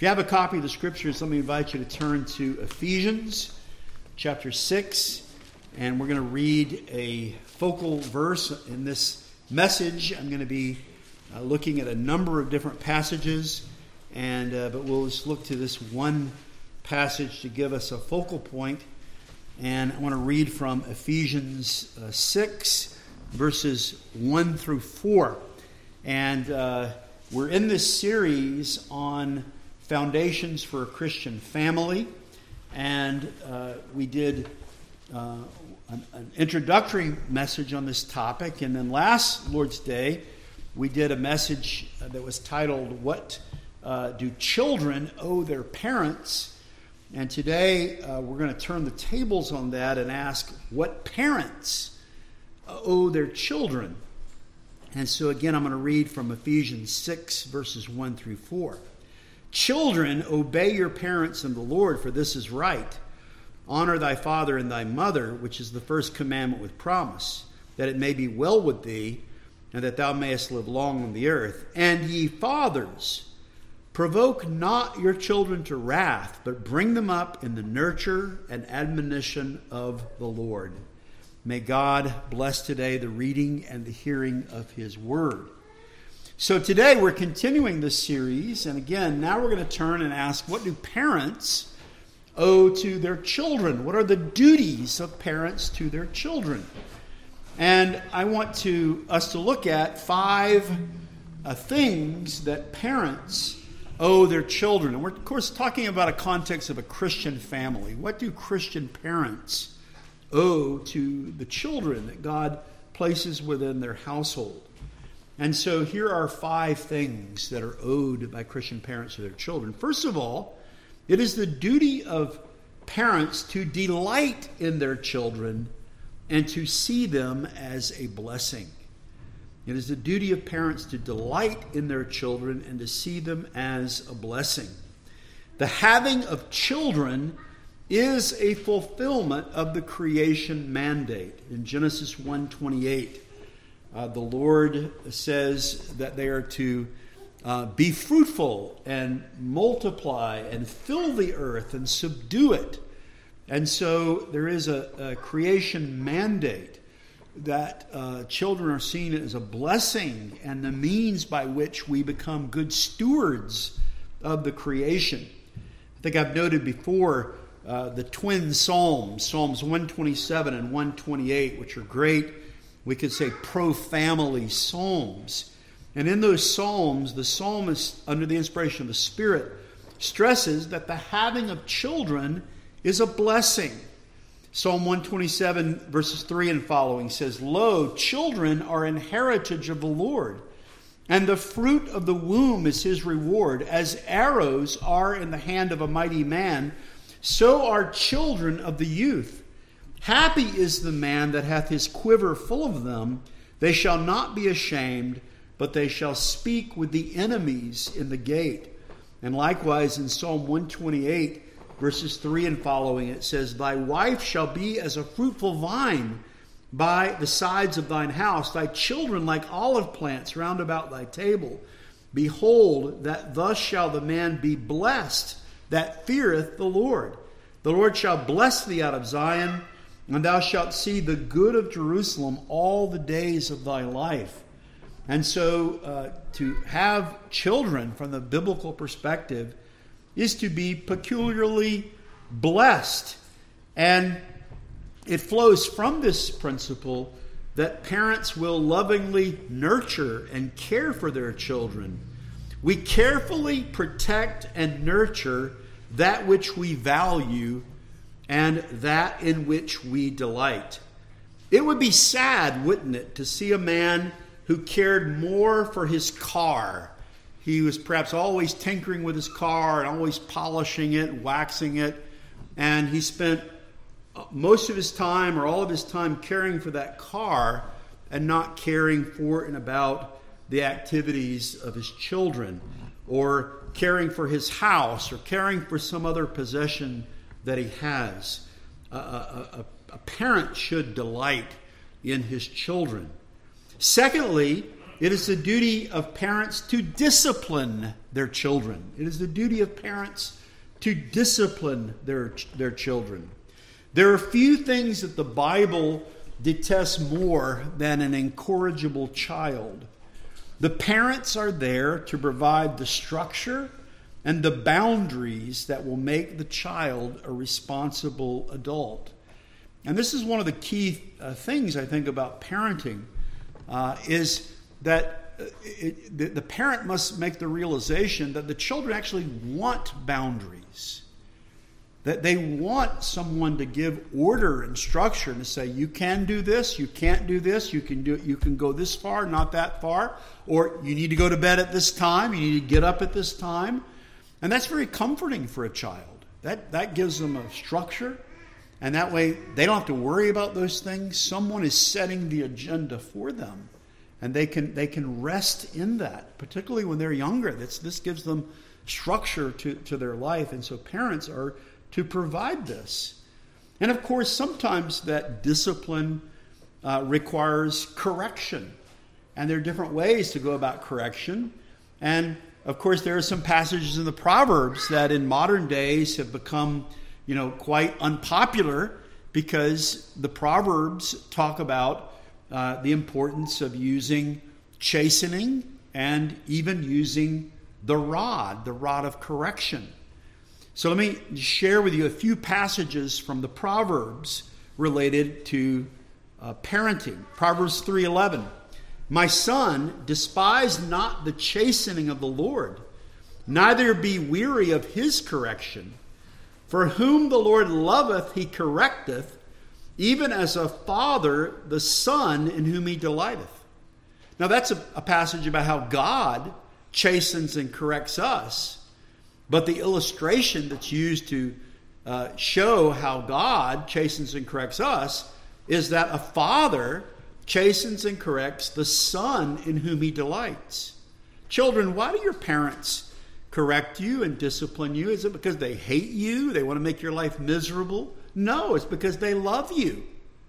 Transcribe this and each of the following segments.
If you have a copy of the Scriptures, let me invite you to turn to Ephesians chapter 6. And we're going to read a focal verse in this message. I'm going to be looking at a number of different passages, but we'll just look to this one passage to give us a focal point. And I want to read from Ephesians 6, verses 1 through 4. And we're in this series on foundations for a Christian family. And we did an introductory message on this topic. And then last Lord's Day, we did a message that was titled, What Do Children Owe Their Parents? And today we're going to turn the tables on that and ask what parents owe their children. And so again, I'm going to read from Ephesians 6, verses 1 through 4. Children, obey your parents in the Lord, for this is right. Honor thy father and thy mother, which is the first commandment with promise, that it may be well with thee, and that thou mayest live long on the earth. And ye fathers, provoke not your children to wrath, but bring them up in the nurture and admonition of the Lord. May God bless today the reading and the hearing of His Word. So today we're continuing this series, and again, now we're going to turn and ask, what do parents owe to their children? What are the duties of parents to their children? And I want us to look at 5 things that parents owe their children. And we're, of course, talking about a context of a Christian family. What do Christian parents owe to the children that God places within their household? And so here are 5 things that are owed by Christian parents to their children. First of all, it is the duty of parents to delight in their children and to see them as a blessing. It is the duty of parents to delight in their children and to see them as a blessing. The having of children is a fulfillment of the creation mandate. In Genesis 1:28, the Lord says that they are to be fruitful and multiply and fill the earth and subdue it. And so there is a creation mandate that children are seen as a blessing and the means by which we become good stewards of the creation. I think I've noted before the twin Psalms, Psalms 127 and 128, which are great, we could say pro-family Psalms. And in those Psalms, the psalmist, under the inspiration of the Spirit, stresses that the having of children is a blessing. Psalm 127, verses 3 and following says, Lo, children are an heritage of the Lord, and the fruit of the womb is His reward. As arrows are in the hand of a mighty man, so are children of the youth. Happy is the man that hath his quiver full of them. They shall not be ashamed, but they shall speak with the enemies in the gate. And likewise in Psalm 128, verses 3 and following, it says, Thy wife shall be as a fruitful vine by the sides of thine house, thy children like olive plants round about thy table. Behold, that thus shall the man be blessed that feareth the Lord. The Lord shall bless thee out of Zion, and thou shalt see the good of Jerusalem all the days of thy life. And so to have children from the biblical perspective is to be peculiarly blessed. And it flows from this principle that parents will lovingly nurture and care for their children. We carefully protect and nurture that which we value and that in which we delight. It would be sad, wouldn't it, to see a man who cared more for his car. He was perhaps always tinkering with his car and always polishing it, waxing it, and he spent most of his time or all of his time caring for that car and not caring for and about the activities of his children, or caring for his house, or caring for some other possession that he has. A parent should delight in his children. Secondly, it is the duty of parents to discipline their children. It is the duty of parents to discipline their children. There are few things that the Bible detests more than an incorrigible child. The parents are there to provide the structure and the boundaries that will make the child a responsible adult. And this is one of the key things I think about parenting, is that the parent must make the realization that the children actually want boundaries, that they want someone to give order and structure and to say, you can do this, you can't do this, you can go this far, not that far, or you need to go to bed at this time, you need to get up at this time. And that's very comforting for a child. That gives them a structure, and that way they don't have to worry about those things. Someone is setting the agenda for them, and they can rest in that, particularly when they're younger. This gives them structure to their life, and so parents are to provide this. And of course, sometimes that discipline requires correction, and there are different ways to go about correction. And of course, there are some passages in the Proverbs that in modern days have become, quite unpopular, because the Proverbs talk about the importance of using chastening and even using the rod of correction. So let me share with you a few passages from the Proverbs related to parenting. Proverbs 3:11. My son, despise not the chastening of the Lord, neither be weary of his correction. For whom the Lord loveth, he correcteth, even as a father the son in whom he delighteth. Now that's a passage about how God chastens and corrects us. But the illustration that's used to show how God chastens and corrects us is that a father chastens and corrects the son in whom he delights. Children, why do your parents correct you and discipline you? Is it because they hate you? They want to make your life miserable? No, it's because they love you.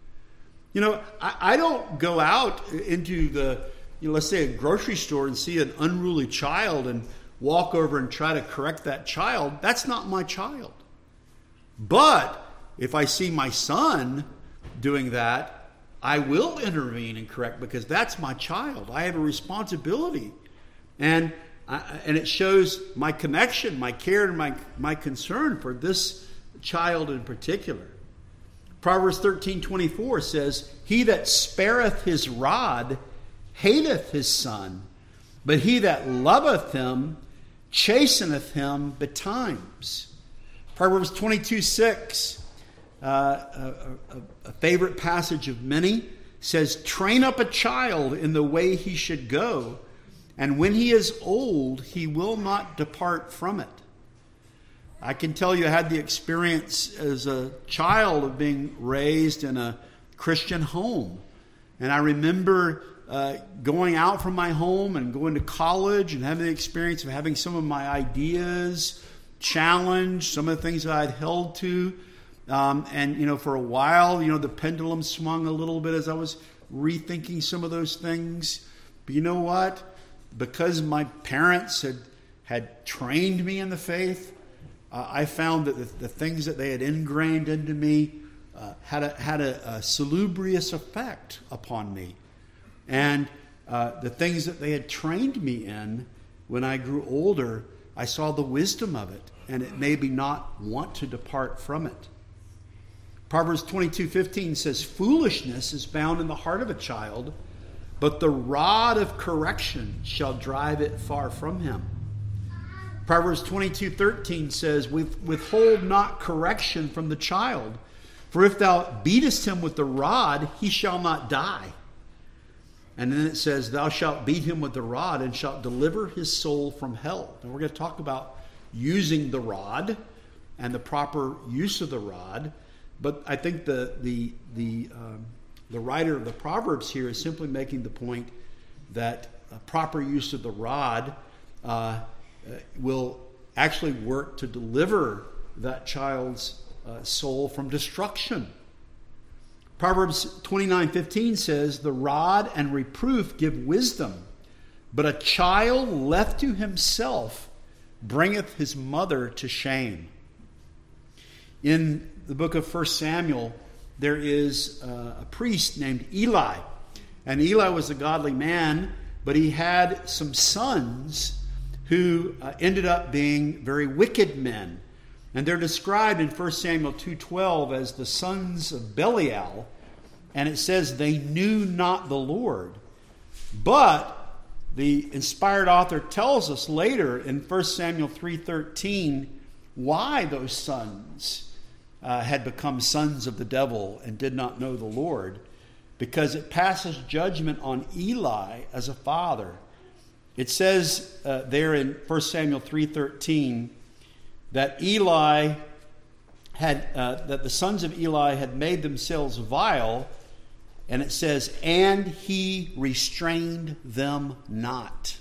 I don't go out into the, let's say a grocery store and see an unruly child and walk over and try to correct that child. That's not my child. But if I see my son doing that, I will intervene and correct, because that's my child. I have a responsibility. And it shows my connection, my care, and my concern for this child in particular. Proverbs 13:24 says, he that spareth his rod hateth his son, but he that loveth him chasteneth him betimes. Proverbs 22:6, a favorite passage of many, says, train up a child in the way he should go, and when he is old, he will not depart from it. I can tell you I had the experience as a child of being raised in a Christian home. And I remember going out from my home and going to college and having the experience of having some of my ideas challenged, some of the things that I'd held to. And for a while, the pendulum swung a little bit as I was rethinking some of those things. But you know what? Because my parents had trained me in the faith, I found that the things that they had ingrained into me had a salubrious effect upon me. And the things that they had trained me in, when I grew older, I saw the wisdom of it, and it made me not want to depart from it. Proverbs 22:15 says, foolishness is bound in the heart of a child, but the rod of correction shall drive it far from him. Proverbs 22:13 says, withhold not correction from the child, for if thou beatest him with the rod, he shall not die. And then it says, thou shalt beat him with the rod and shalt deliver his soul from hell. And we're going to talk about using the rod and the proper use of the rod. But I think the writer of the Proverbs here is simply making the point that proper use of the rod will actually work to deliver that child's soul from destruction. Proverbs 29:15 says, the rod and reproof give wisdom, but a child left to himself bringeth his mother to shame. In the book of 1 Samuel, there is a priest named Eli. And Eli was a godly man, but he had some sons who ended up being very wicked men. And they're described in 1 Samuel 2:12 as the sons of Belial. And it says they knew not the Lord. But the inspired author tells us later in 1 Samuel 3:13 why those sons had become sons of the devil and did not know the Lord. Because it passes judgment on Eli as a father. It says there in 1 Samuel 3:13 that Eli had that the sons of Eli had made themselves vile, and it says, and he restrained them not.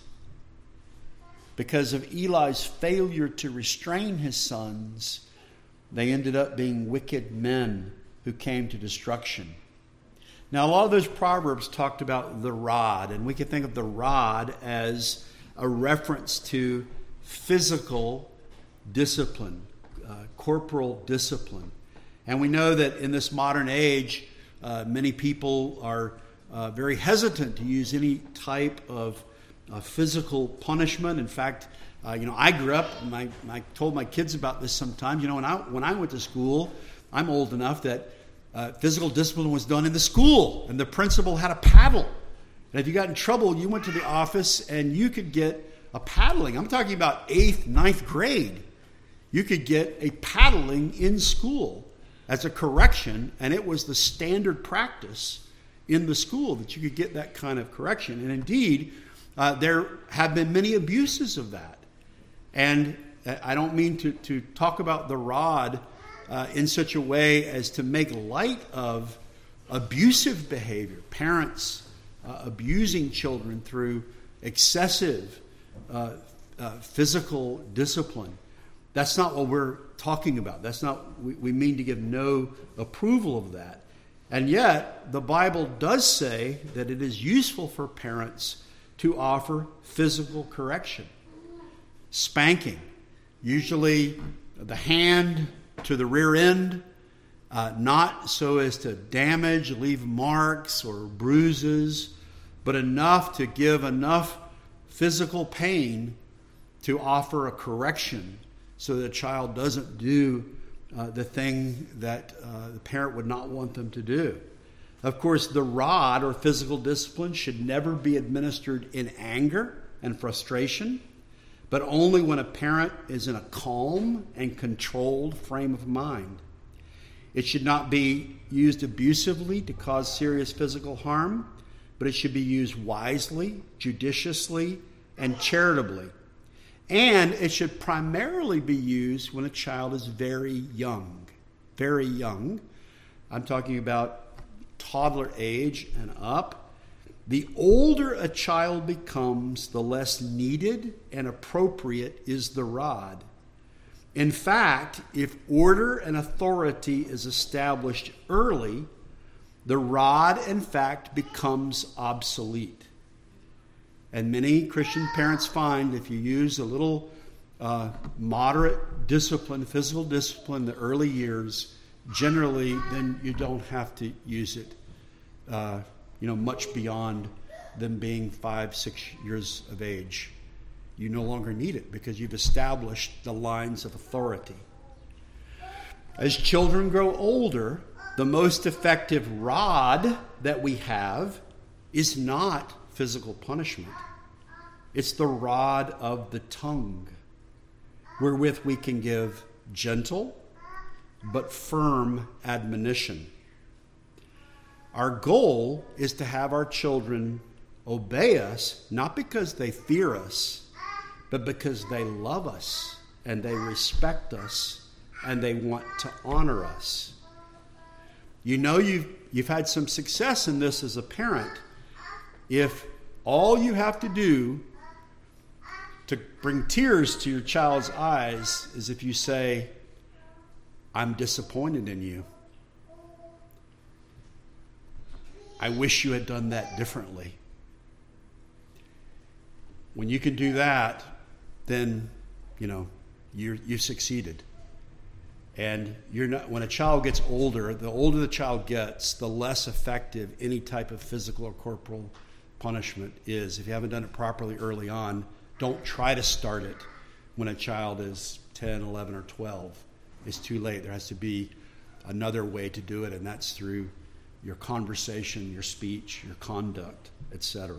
Because of Eli's failure to restrain his sons, they ended up being wicked men who came to destruction. Now, a lot of those proverbs talked about the rod, and we can think of the rod as a reference to physical discipline, corporal discipline. And we know that in this modern age, many people are very hesitant to use any type of physical punishment. In fact, I grew up, and I told my kids about this sometimes. When I went to school, I'm old enough that physical discipline was done in the school, and the principal had a paddle. And if you got in trouble, you went to the office and you could get a paddling. I'm talking about 8th, 9th grade. You could get a paddling in school as a correction, and it was the standard practice in the school that you could get that kind of correction. And indeed, there have been many abuses of that. And I don't mean to talk about the rod in such a way as to make light of abusive behavior, parents abusing children through excessive physical discipline. That's not what we're talking about. That's not, we mean to give no approval of that. And yet, the Bible does say that it is useful for parents to offer physical correction. Spanking, usually the hand to the rear end, not so as to damage, leave marks or bruises, but enough to give enough physical pain to offer a correction so that a child doesn't do the thing that the parent would not want them to do. Of course, the rod or physical discipline should never be administered in anger and frustration, but only when a parent is in a calm and controlled frame of mind. It should not be used abusively to cause serious physical harm, but it should be used wisely, judiciously, and charitably. And it should primarily be used when a child is very young. Very young. I'm talking about toddler age and up. The older a child becomes, the less needed and appropriate is the rod. In fact, if order and authority is established early, the rod, in fact, becomes obsolete. And many Christian parents find if you use a little moderate discipline, physical discipline in the early years, generally then you don't have to use it much beyond them being 5-6 years of age. You no longer need it because you've established the lines of authority. As children grow older, the most effective rod that we have is not physical punishment. It's the rod of the tongue, wherewith we can give gentle but firm admonition. Our goal is to have our children obey us, not because they fear us, but because they love us and they respect us and they want to honor us. You know you've had some success in this as a parent if all you have to do to bring tears to your child's eyes is if you say, "I'm disappointed in you. I wish you had done that differently." When you can do that, then you've succeeded. And you're not. When a child gets older, the older the child gets, the less effective any type of physical or corporal punishment is. If you haven't done it properly early on, don't try to start it when a child is 10, 11, or 12. It's too late. There has to be another way to do it, and that's through your conversation, your speech, your conduct, etc.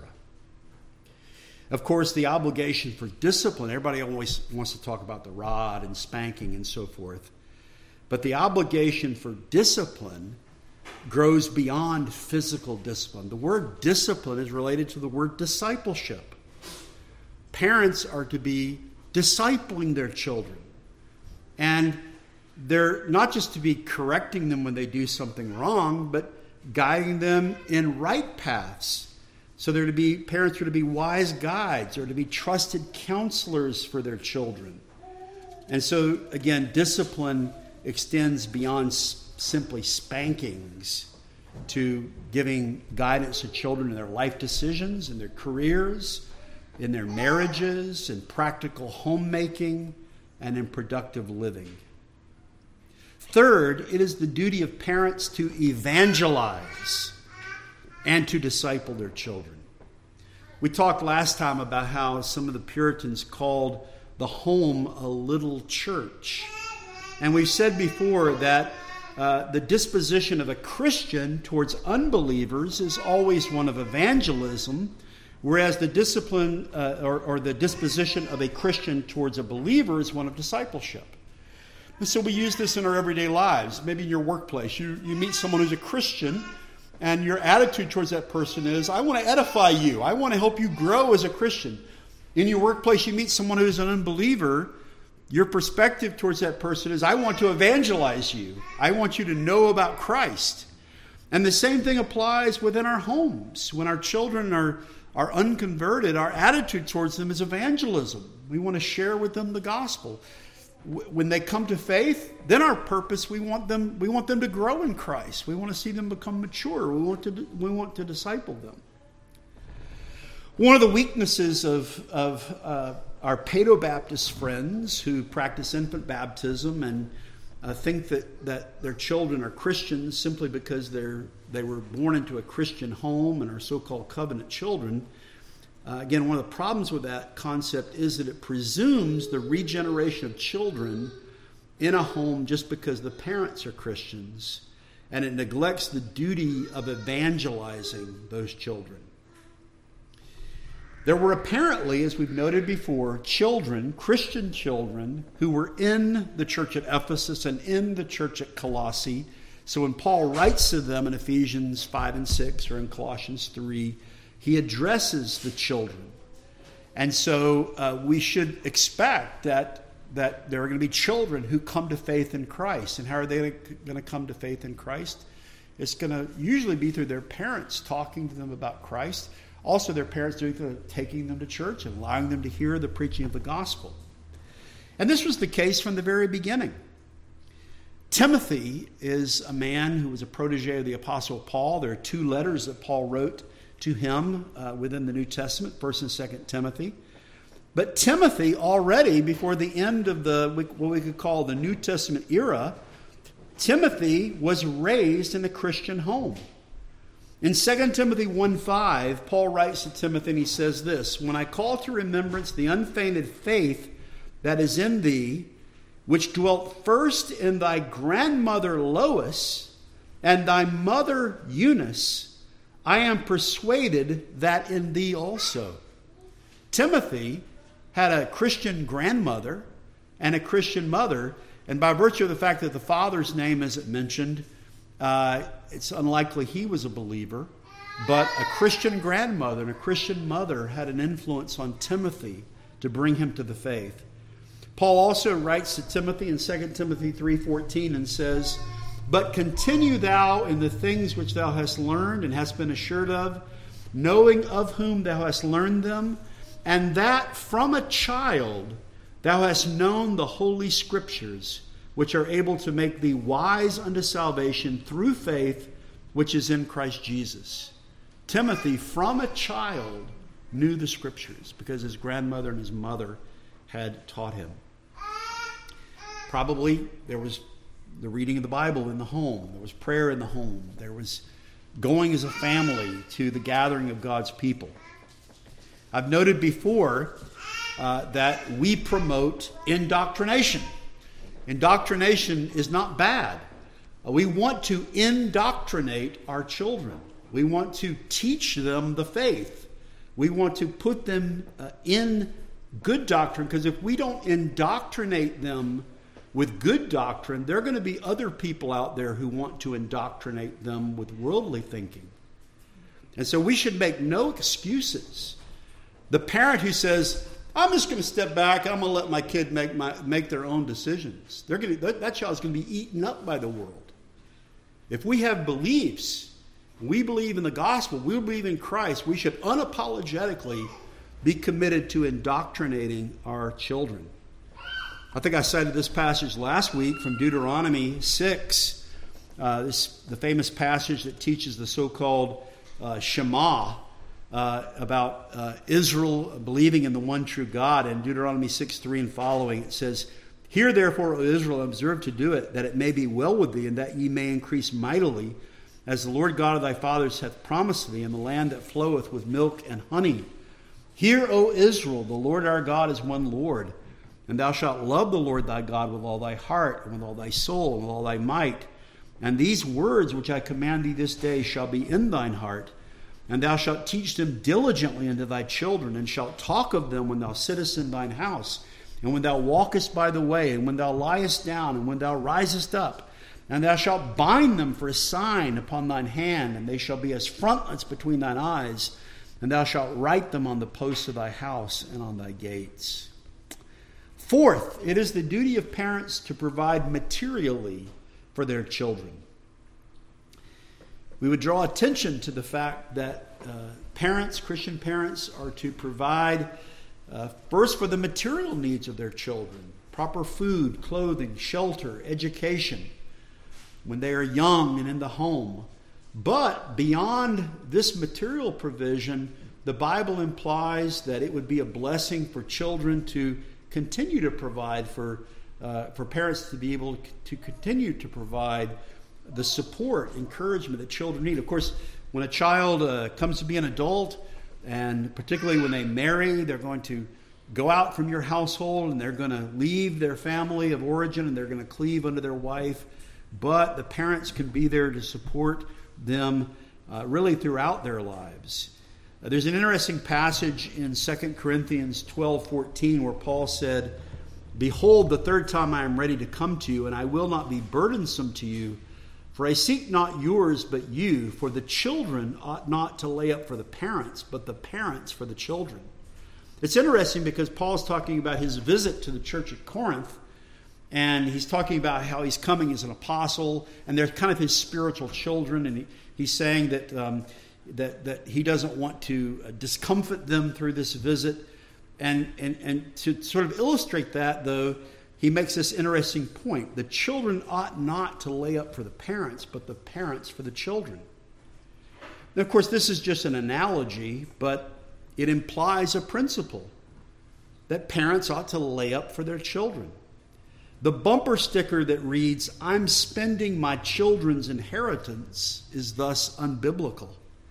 Of course, the obligation for discipline, everybody always wants to talk about the rod and spanking and so forth. But the obligation for discipline grows beyond physical discipline. The word discipline is related to the word discipleship. Parents are to be discipling their children. And they're not just to be correcting them when they do something wrong, but guiding them in right paths. So parents are to be wise guides, or to be trusted counselors for their children. And so, again, discipline extends beyond simply spankings to giving guidance to children in their life decisions, in their careers, in their marriages, in practical homemaking, and in productive living. Third, it is the duty of parents to evangelize and to disciple their children. We talked last time about how some of the Puritans called the home a little church. And we've said before that the disposition of a Christian towards unbelievers is always one of evangelism, whereas the discipline or the disposition of a Christian towards a believer is one of discipleship. And so we use this in our everyday lives. Maybe in your workplace, you meet someone who's a Christian, and your attitude towards that person is, I want to edify you. I want to help you grow as a Christian. In your workplace, you meet someone who's an unbeliever. Your perspective towards that person is, I want to evangelize you. I want you to know about Christ. And the same thing applies within our homes. When our children are unconverted, our attitude towards them is evangelism. We want to share with them the gospel. When they come to faith, then our purpose, we want them to grow in Christ. We want to see them become mature. We want to disciple them. One of the weaknesses of our Paedo-Baptist friends who practice infant baptism and think that their children are Christians simply because they were born into a Christian home and are so-called covenant children. Again, one of the problems with that concept is that it presumes the regeneration of children in a home just because the parents are Christians, and it neglects the duty of evangelizing those children. There were apparently, as we've noted before, children, Christian children, who were in the church at Ephesus and in the church at Colossae. So when Paul writes to them in Ephesians 5 and 6 or in Colossians 3, he addresses the children. And so we should expect that there are going to be children who come to faith in Christ. And how are they going to come to faith in Christ? It's going to usually be through their parents talking to them about Christ. Also, their parents taking them to church and allowing them to hear the preaching of the gospel. And this was the case from the very beginning. Timothy is a man who was a protege of the Apostle Paul. There are 2 letters that Paul wrote to him within the New Testament, 1st and 2nd Timothy. But Timothy, already before the end of what we could call the New Testament era, Timothy was raised in a Christian home. In 2 Timothy 1:5, Paul writes to Timothy and he says this, "When I call to remembrance the unfeigned faith that is in thee, which dwelt first in thy grandmother Lois and thy mother Eunice, I am persuaded that in thee also." Timothy had a Christian grandmother and a Christian mother, and by virtue of the fact that the father's name isn't mentioned, it's unlikely he was a believer, but a Christian grandmother and a Christian mother had an influence on Timothy to bring him to the faith. Paul also writes to Timothy in 2 Timothy 3:14 and says, "But continue thou in the things which thou hast learned and hast been assured of, knowing of whom thou hast learned them, and that from a child thou hast known the holy scriptures, which are able to make thee wise unto salvation through faith which is in Christ Jesus." Timothy, from a child, knew the scriptures because his grandmother and his mother had taught him. Probably there was the reading of the Bible in the home. There was prayer in the home. There was going as a family to the gathering of God's people. I've noted before that we promote indoctrination. Indoctrination is not bad. We want to indoctrinate our children. We want to teach them the faith. We want to put them in good doctrine, because if we don't indoctrinate them with good doctrine, there are going to be other people out there who want to indoctrinate them with worldly thinking. And so we should make no excuses. The parent who says, I'm just going to step back, I'm going to let my kid make their own decisions, that child's going to be eaten up by the world. If we have beliefs, we believe in the gospel, we believe in Christ, we should unapologetically be committed to indoctrinating our children. I think I cited this passage last week from Deuteronomy 6, the famous passage that teaches the so-called Shema about Israel believing in the one true God. In Deuteronomy 6:3 and following, it says, Hear therefore, O Israel, and observe to do it, that it may be well with thee, and that ye may increase mightily, as the Lord God of thy fathers hath promised thee, in the land that floweth with milk and honey. Hear, O Israel, the Lord our God is one Lord. And thou shalt love the Lord thy God with all thy heart, and with all thy soul, and with all thy might. And these words which I command thee this day shall be in thine heart. And thou shalt teach them diligently unto thy children, and shalt talk of them when thou sittest in thine house, and when thou walkest by the way, and when thou liest down, and when thou risest up. And thou shalt bind them for a sign upon thine hand, and they shall be as frontlets between thine eyes. And thou shalt write them on the posts of thy house and on thy gates. Fourth, it is the duty of parents to provide materially for their children. We would draw attention to the fact that parents, Christian parents, are to provide first for the material needs of their children, proper food, clothing, shelter, education, when they are young and in the home. But beyond this material provision, the Bible implies that it would be a blessing for children to continue to provide, for parents to be able to continue to provide the support, encouragement that children need. Of course, when a child comes to be an adult, and particularly when they marry, they're going to go out from your household, and they're going to leave their family of origin, and they're going to cleave unto their wife. But the parents can be there to support them really throughout their lives. There's an interesting passage in 2 Corinthians 12:14 where Paul said, Behold, the third time I am ready to come to you, and I will not be burdensome to you, for I seek not yours but you, for the children ought not to lay up for the parents, but the parents for the children. It's interesting because Paul's talking about his visit to the church at Corinth, and he's talking about how he's coming as an apostle, and they're kind of his spiritual children, and he's saying that that he doesn't want to discomfort them through this visit. And to sort of illustrate that, though, he makes this interesting point. The children ought not to lay up for the parents, but the parents for the children. Now, of course, this is just an analogy, but it implies a principle that parents ought to lay up for their children. The bumper sticker that reads, I'm spending my children's inheritance, is thus unbiblical.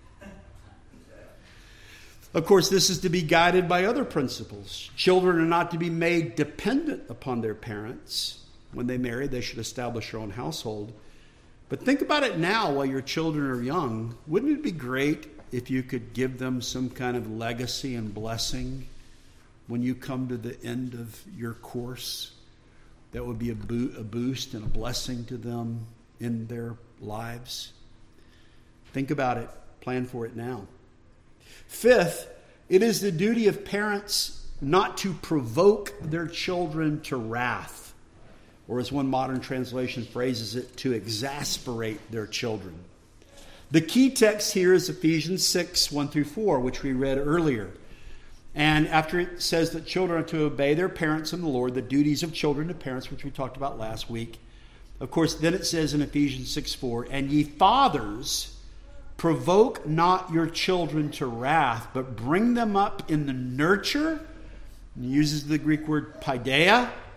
Of course, this is to be guided by other principles. Children are not to be made dependent upon their parents. When they marry, they should establish their own household. But think about it now while your children are young. Wouldn't it be great if you could give them some kind of legacy and blessing when you come to the end of your course? That would be a boost and a blessing to them in their lives. Think about it. Plan for it now. Fifth, it is the duty of parents not to provoke their children to wrath, or as one modern translation phrases it, to exasperate their children. The key text here is Ephesians 6, 1 through 4, which we read earlier. And after it says that children are to obey their parents in the Lord, the duties of children to parents, which we talked about last week. Of course, then it says in Ephesians 6, 4, and ye fathers, provoke not your children to wrath, but bring them up in the nurture, and he uses the Greek word paideia,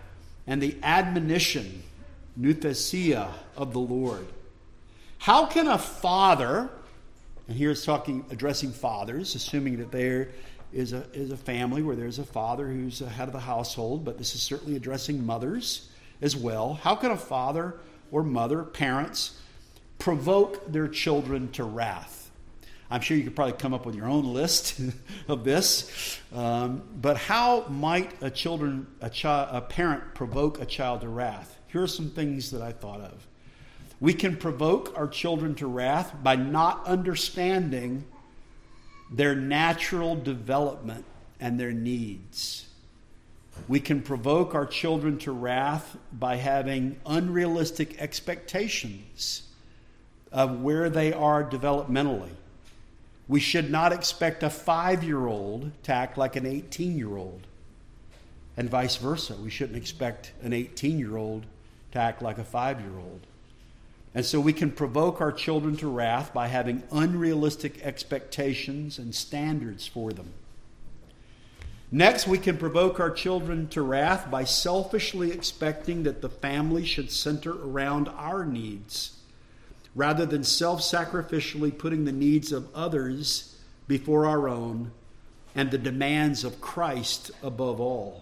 and the admonition, nouthesia, of the Lord. How can a father, and here it's addressing fathers, assuming that there is a family where there's a father who's the head of the household, but this is certainly addressing mothers as well. How can a father or mother, parents, provoke their children to wrath? I'm sure you could probably come up with your own list of this, but how might a parent provoke a child to wrath? Here are some things that I thought of. We can provoke our children to wrath by not understanding their natural development and their needs. We can provoke our children to wrath by having unrealistic expectations of where they are developmentally. We should not expect a 5-year-old to act like an 18-year-old, and vice versa. We shouldn't expect an 18-year-old to act like a 5-year-old. And so we can provoke our children to wrath by having unrealistic expectations and standards for them. Next, we can provoke our children to wrath by selfishly expecting that the family should center around our needs, rather than self-sacrificially putting the needs of others before our own and the demands of Christ above all.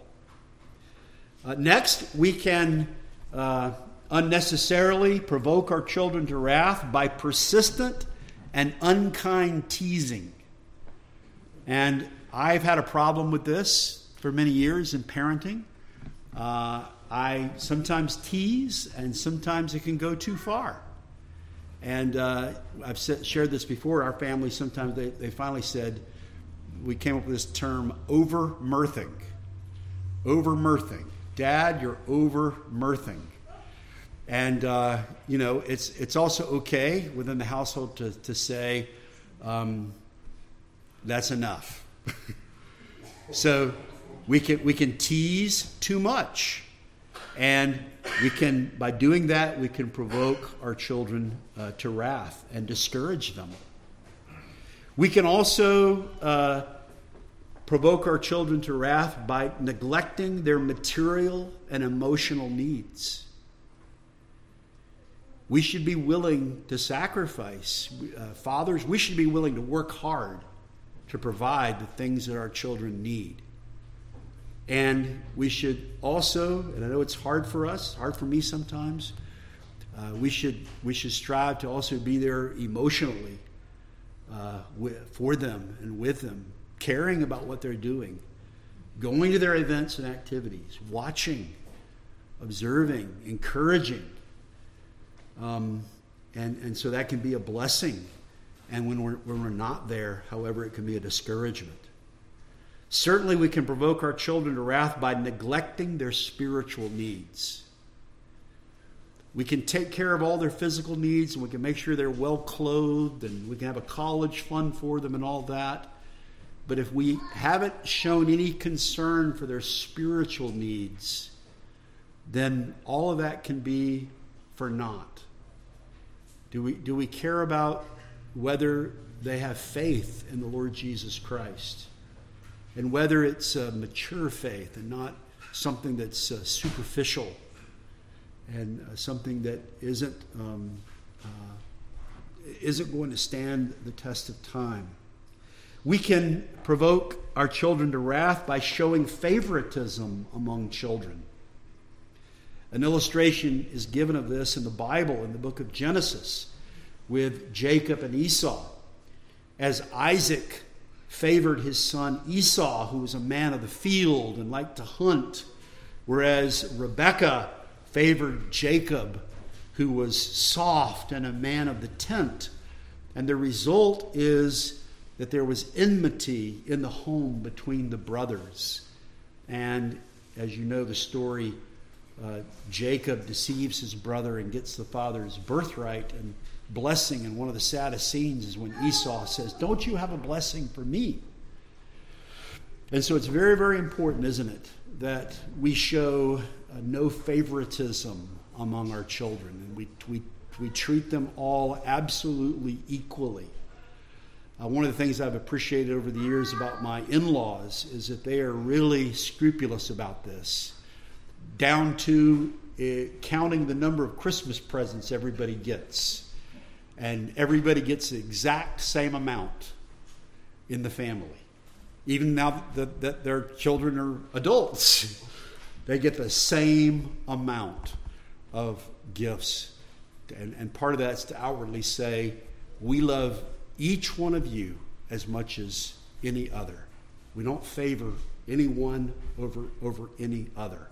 Next, we can unnecessarily provoke our children to wrath by persistent and unkind teasing. And I've had a problem with this for many years in parenting. I sometimes tease, and sometimes it can go too far. And I've shared this before. Our family, sometimes they finally said, we came up with this term, over-mirthing. Over-mirthing. Dad, you're over-mirthing. And, it's also okay within the household to say, that's enough. So we can tease too much. And by doing that, we can provoke our children to wrath and discourage them. We can also provoke our children to wrath by neglecting their material and emotional needs. We should be willing to sacrifice. Fathers, we should be willing to work hard to provide the things that our children need. And we should also, and I know it's hard for us, hard for me sometimes, we should strive to also be there emotionally for them and with them, caring about what they're doing, going to their events and activities, watching, observing, encouraging. And so that can be a blessing. And when we're not there, however, it can be a discouragement. Certainly we can provoke our children to wrath by neglecting their spiritual needs. We can take care of all their physical needs, and we can make sure they're well clothed, and we can have a college fund for them and all that. But if we haven't shown any concern for their spiritual needs, then all of that can be for naught. Do we care about whether they have faith in the Lord Jesus Christ? And whether it's a mature faith and not something that's superficial and something that isn't going to stand the test of time. We can provoke our children to wrath by showing favoritism among children. An illustration is given of this in the Bible, in the book of Genesis, with Jacob and Esau. As Isaac favored his son Esau, who was a man of the field and liked to hunt, whereas Rebekah favored Jacob, who was soft and a man of the tent. And the result is that there was enmity in the home between the brothers. And as you know the story, Jacob deceives his brother and gets the father's birthright and blessing. And one of the saddest scenes is when Esau says, "Don't you have a blessing for me?" And so it's very, very important, isn't it, that we show no favoritism among our children, and we treat them all absolutely equally. One of the things I've appreciated over the years about my in-laws is that they are really scrupulous about this. down to counting the number of Christmas presents everybody gets. And everybody gets the exact same amount in the family. Even now that their children are adults, they get the same amount of gifts. And part of that is to outwardly say, we love each one of you as much as any other. We don't favor anyone over any other.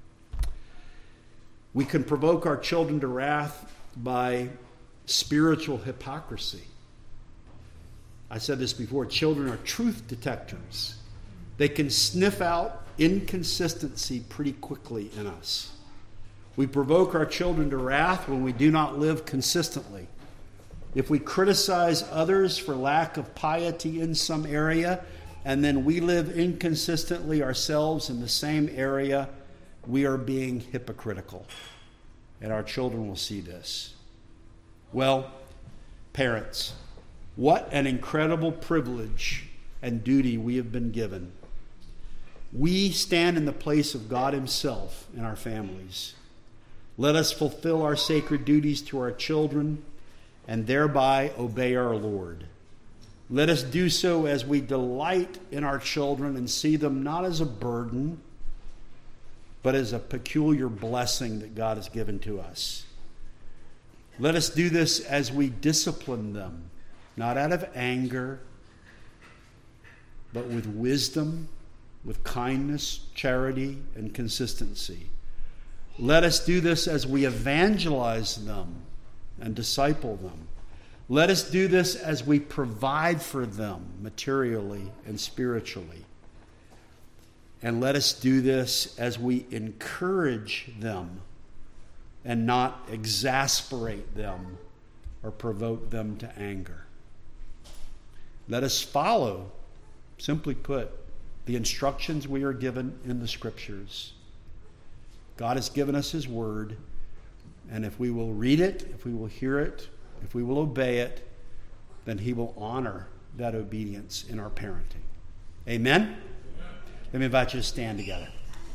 We can provoke our children to wrath by spiritual hypocrisy. I said this before, children are truth detectors. They can sniff out inconsistency pretty quickly in us. We provoke our children to wrath when we do not live consistently. If we criticize others for lack of piety in some area, and then we live inconsistently ourselves in the same area, we are being hypocritical. And our children will see this. Well, parents, what an incredible privilege and duty we have been given. We stand in the place of God Himself in our families. Let us fulfill our sacred duties to our children and thereby obey our Lord. Let us do so as we delight in our children and see them not as a burden, but as a peculiar blessing that God has given to us. Let us do this as we discipline them, not out of anger, but with wisdom, with kindness, charity, and consistency. Let us do this as we evangelize them and disciple them. Let us do this as we provide for them materially and spiritually. And let us do this as we encourage them and not exasperate them or provoke them to anger. Let us follow, simply put, the instructions we are given in the Scriptures. God has given us His Word, and if we will read it, if we will hear it, if we will obey it, then He will honor that obedience in our parenting. Amen? Let me invite you to stand together.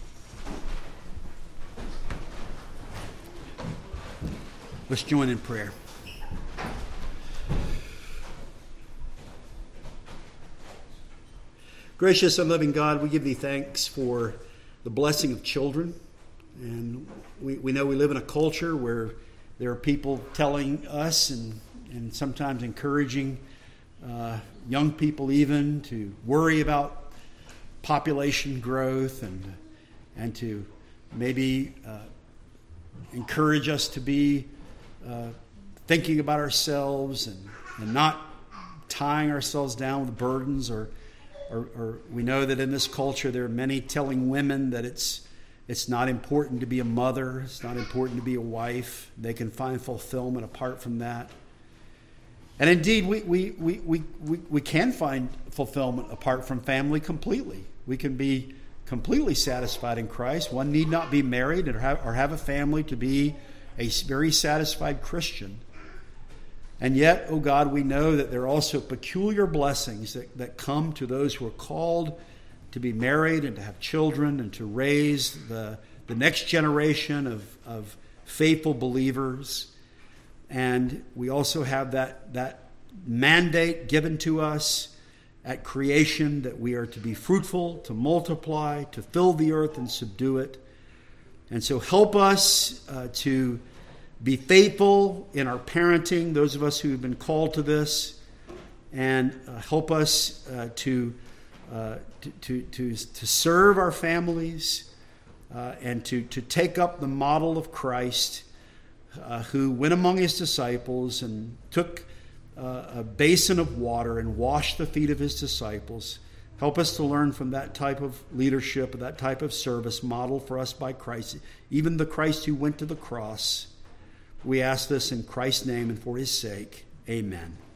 Let's join in prayer. Gracious and loving God, we give Thee thanks for the blessing of children. And we know we live in a culture where there are people telling us and sometimes encouraging young people even to worry about population growth and to maybe encourage us to be thinking about ourselves and not tying ourselves down with burdens or we know that in this culture there are many telling women that it's not important to be a mother, it's not important to be a wife. They can find fulfillment apart from that. And indeed, we can find fulfillment apart from family completely. We can be completely satisfied in Christ. One need not be married or have a family to be a very satisfied Christian. And yet, oh God, we know that there are also peculiar blessings that come to those who are called to be married and to have children and to raise the next generation of faithful believers. And we also have that mandate given to us at creation that we are to be fruitful, to multiply, to fill the earth and subdue it. And so help us to be faithful in our parenting, those of us who have been called to this, and help us to serve our families and to take up the model of Christ, who went among His disciples and took a basin of water and washed the feet of His disciples. Help us to learn from that type of leadership, that type of service modeled for us by Christ, even the Christ who went to the cross. We ask this in Christ's name and for His sake. Amen.